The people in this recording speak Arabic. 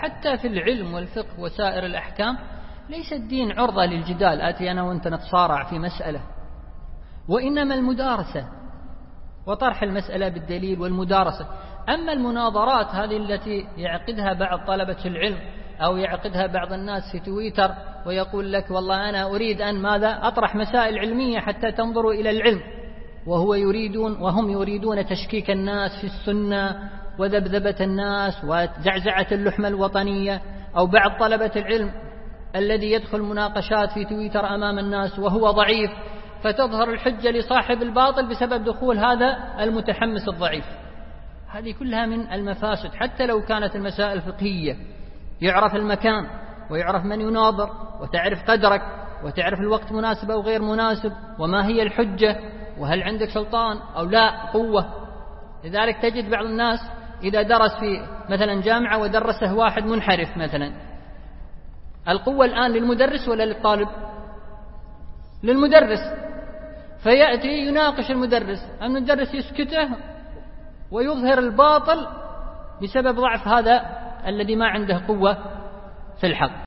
حتى في العلم والفقه وسائر الأحكام ليس الدين عرضة للجدال، آتي أنا وأنت نتصارع في مسألة، وإنما المدارسة وطرح المسألة بالدليل والمدارسة. أما المناظرات هذه التي يعقدها بعض طلبة العلم أو يعقدها بعض الناس في تويتر ويقول لك والله أنا أريد أن ماذا أطرح مسائل علمية حتى تنظروا إلى العلم، وهم يريدون تشكيك الناس في السنة وذبذبة الناس وزعزعة اللحمة الوطنية. أو بعض طلبة العلم الذي يدخل مناقشات في تويتر أمام الناس وهو ضعيف، فتظهر الحجة لصاحب الباطل بسبب دخول هذا المتحمس الضعيف. هذه كلها من المفاسد. حتى لو كانت المسائل فقهية يعرف المكان ويعرف من يناظر وتعرف قدرك وتعرف الوقت مناسب أو غير مناسب وما هي الحجة وهل عندك سلطان أو لا قوة. لذلك تجد بعض الناس إذا درس في مثلا جامعة ودرسه واحد منحرف مثلا، القوة الآن للمدرس ولا للطالب؟ للمدرس. فيأتي يناقش المدرس يسكته ويظهر الباطل بسبب ضعف هذا الذي ما عنده قوة في الحق.